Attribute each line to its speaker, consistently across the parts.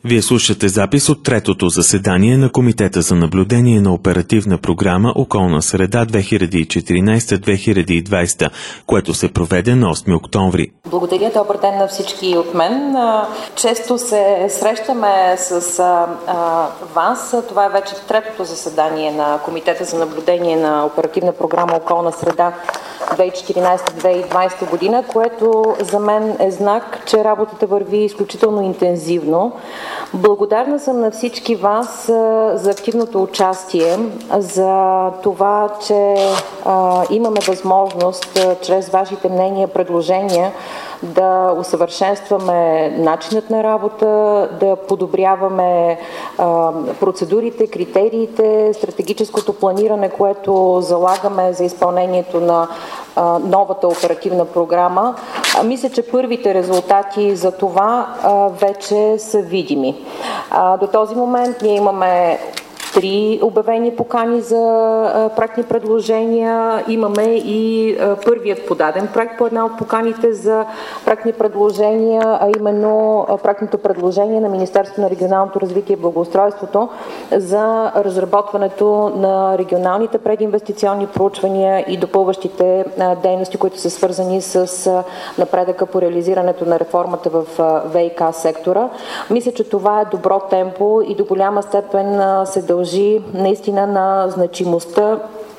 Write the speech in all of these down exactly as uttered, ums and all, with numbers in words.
Speaker 1: Вие слушате запис от третото заседание на Комитета за наблюдение на оперативна програма Околна среда две хиляди и четиринадесета - две хиляди и двадесета, което се проведе на осми октомври.
Speaker 2: Благодаря, добър ден на всички от мен. Често се срещаме с а, вас. Това е вече третото заседание на Комитета за наблюдение на оперативна програма Околна среда две хиляди и четиринадесета - две хиляди и двадесета година, което за мен е знак, че работата върви изключително интензивно. Благодарна съм на всички вас за активното участие, за това, че а, имаме възможност а, чрез вашите мнения, предложения да усъвършенстваме начинът на работа, да подобряваме а, процедурите, критериите, стратегическото планиране, което залагаме за изпълнението на а, новата оперативна програма. А, мисля, че първите резултати за това а, вече са видими. А, до този момент ние имаме три обявени покани за а, проектни предложения. Имаме и а, първият подаден проект по една от поканите за проектни предложения, а именно а, проектното предложение на Министерството на регионалното развитие и благоустройството за разработването на регионалните прединвестиционни проучвания и допълващите а, дейности, които са свързани с а, напредъка по реализирането на реформата в а, ВиК сектора. Мисля, че това е добро темпо и до голяма степен а, се дължи наистина на значимостта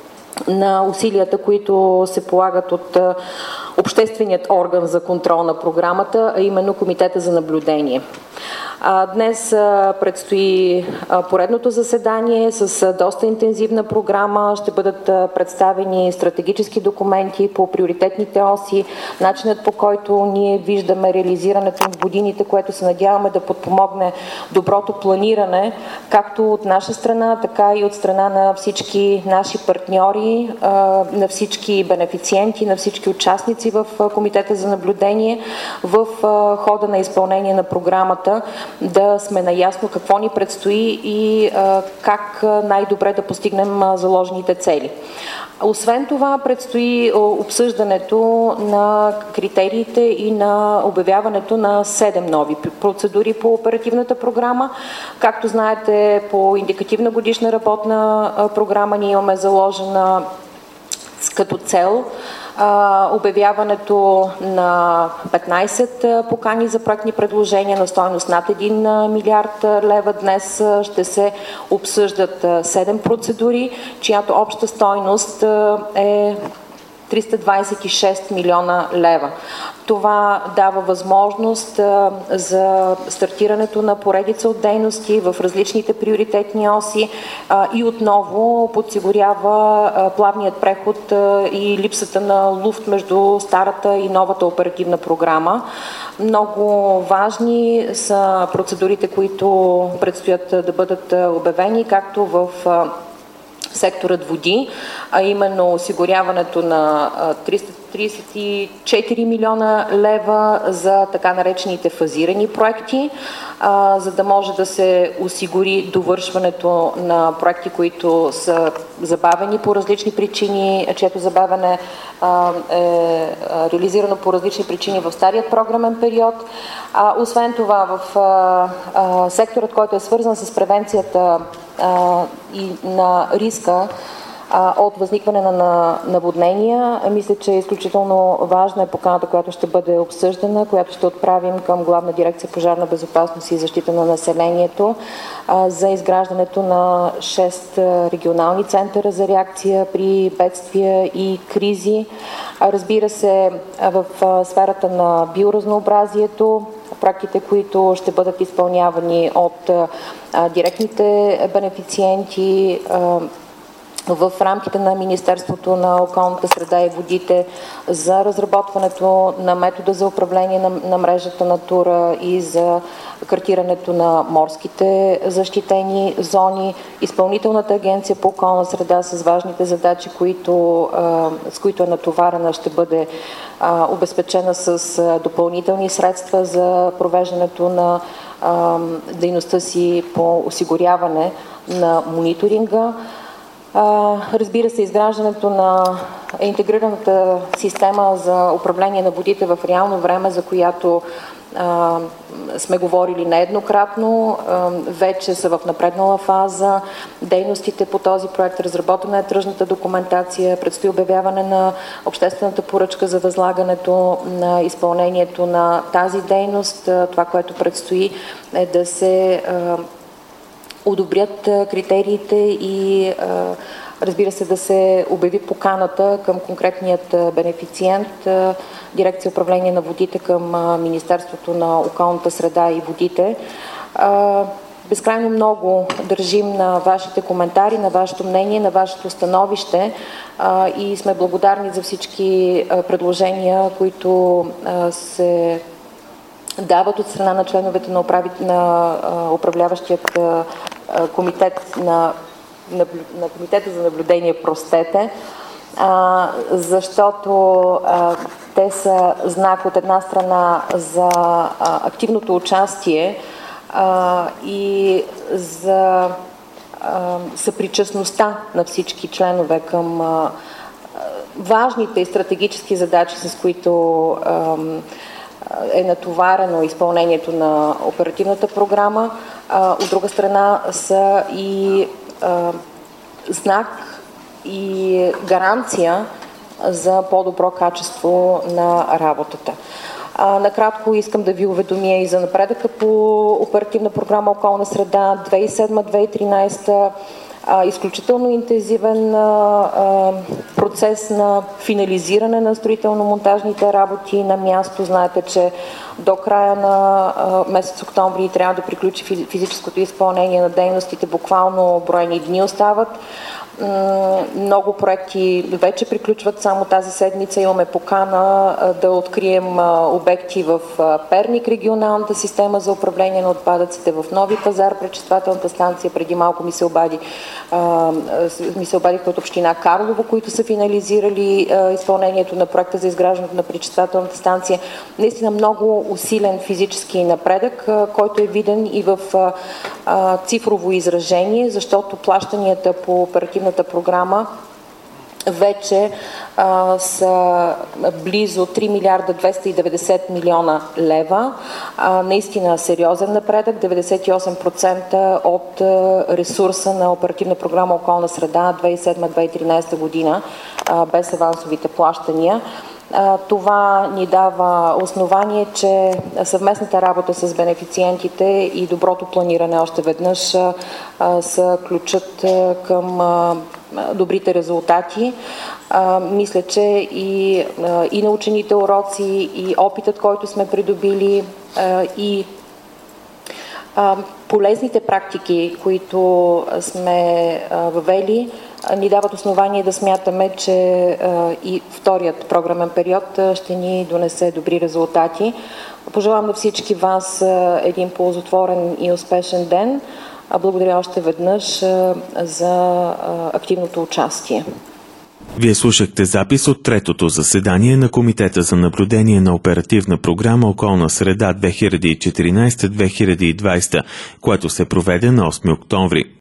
Speaker 2: на усилията, които се полагат от общественият орган за контрол на програмата, а именно Комитета за наблюдение. Днес предстои поредното заседание с доста интензивна програма. Ще бъдат представени стратегически документи по приоритетните оси, начинът, по който ние виждаме реализирането в годините, което се надяваме да подпомогне доброто планиране, както от наша страна, така и от страна на всички наши партньори, на всички бенефициенти, на всички участници в Комитета за наблюдение в хода на изпълнение на програмата, да сме наясно какво ни предстои и а, как най-добре да постигнем а, заложените цели. Освен това, предстои обсъждането на критериите и на обявяването на седем нови процедури по оперативната програма. Както знаете, по индикативна годишна работна а, програма ние имаме заложена като цел Uh, обявяването на петнадесет покани за проектни предложения на стойност над един милиард лева. Днес ще се обсъждат седем процедури, чиято обща стойност е триста двадесет и шест милиона лева. Това дава възможност а, за стартирането на поредица от дейности в различните приоритетни оси а, и отново подсигурява а, плавният преход а, и липсата на луфт между старата и новата оперативна програма. Много важни са процедурите, които предстоят да бъдат обявени, както в а, секторът води, а именно осигуряването на триста тридесет и четири милиона лева за така наречените фазирани проекти, а, за да може да се осигури довършването на проекти, които са забавени по различни причини, чието забавяне а, е реализирано по различни причини в старият програмен период. А, освен това, в а, а, секторът, който е свързан с превенцията а, и на риска от възникване на наводнения. Мисля, че е изключително важна е поканата, която ще бъде обсъждана, която ще отправим към Главна дирекция пожарна безопасност и защита на населението за изграждането на шест регионални центъра за реакция при бедствия и кризи. Разбира се, в сферата на биоразнообразието, проектите, които ще бъдат изпълнявани от директните бенефициенти в рамките на Министерството на околната среда и водите за разработването на метода за управление на, на мрежата Натура и за картирането на морските защитени зони. Изпълнителната агенция по околна среда с важните задачи, които, а, с които е натоварена, ще бъде а, обезпечена с а, допълнителни средства за провеждането на а, дейността си по осигуряване на мониторинга. Разбира се, изграждането на интегрираната система за управление на водите в реално време, за която а, сме говорили нееднократно, а, вече са в напреднала фаза. Дейностите по този проект, разработена е тръжната документация, предстои обявяване на обществената поръчка за възлагането на изпълнението на тази дейност. Това, което предстои, е да се а, одобрят критериите и разбира се да се обяви поканата към конкретният бенефициент, Дирекция управление на водите към Министерството на околната среда и водите. Безкрайно много държим на вашите коментари, на вашето мнение, на вашето становище и сме благодарни за всички предложения, които се дават от страна на членовете на, управи... на а, управляващият а, комитет на, на, на комитета за наблюдение, простете, а, защото а, те са знак от една страна за а, активното участие а, и за а, съпричастността на всички членове към а, важните и стратегически задачи, с които а, е натоварено изпълнението на оперативната програма. От друга страна са и а, знак и гаранция за по-добро качество на работата. А, накратко искам да ви уведомя и за напредъка по оперативна програма Околна среда две хиляди и седма - две хиляди и тринадесета. А, изключително интензивен а, а, процес на финализиране на строително-монтажните работи на място. Знаете, че до края на а, месец октомври трябва да приключи физическото изпълнение на дейностите. Буквално броени дни остават. Много проекти вече приключват само тази седмица. Имаме покана да открием обекти в Перник, регионалната система за управление на отпадъците, в Нови пазар, пречиствателната станция. Преди малко ми се обади, ми се обадиха от община Карлово, които са финализирали изпълнението на проекта за изграждането на пречиствателната станция. Наистина много усилен физически напредък, който е виден и в цифрово изражение, защото плащанията по оперативната програма вече а, са близо три милиарда двеста и деветдесет милиона лева. А, наистина сериозен напредък. деветдесет и осем процента от а, ресурса на оперативна програма Околна среда две хиляди и седма - две хиляди и тринадесета година а, без авансовите плащания. Това ни дава основание, че съвместната работа с бенефициентите и доброто планиране още веднъж са ключът към добрите резултати. Мисля, че и, и научените уроци, и опитът, който сме придобили, и полезните практики, които сме въвели, ни дават основание да смятаме, че и вторият програмен период ще ни донесе добри резултати. Пожелавам на всички вас един ползотворен и успешен ден. Благодаря още веднъж за активното участие.
Speaker 1: Вие слушахте запис от третото заседание на Комитета за наблюдение на оперативна програма Околна среда две хиляди и четиринадесета - две хиляди и двадесета, което се проведе на осми октомври.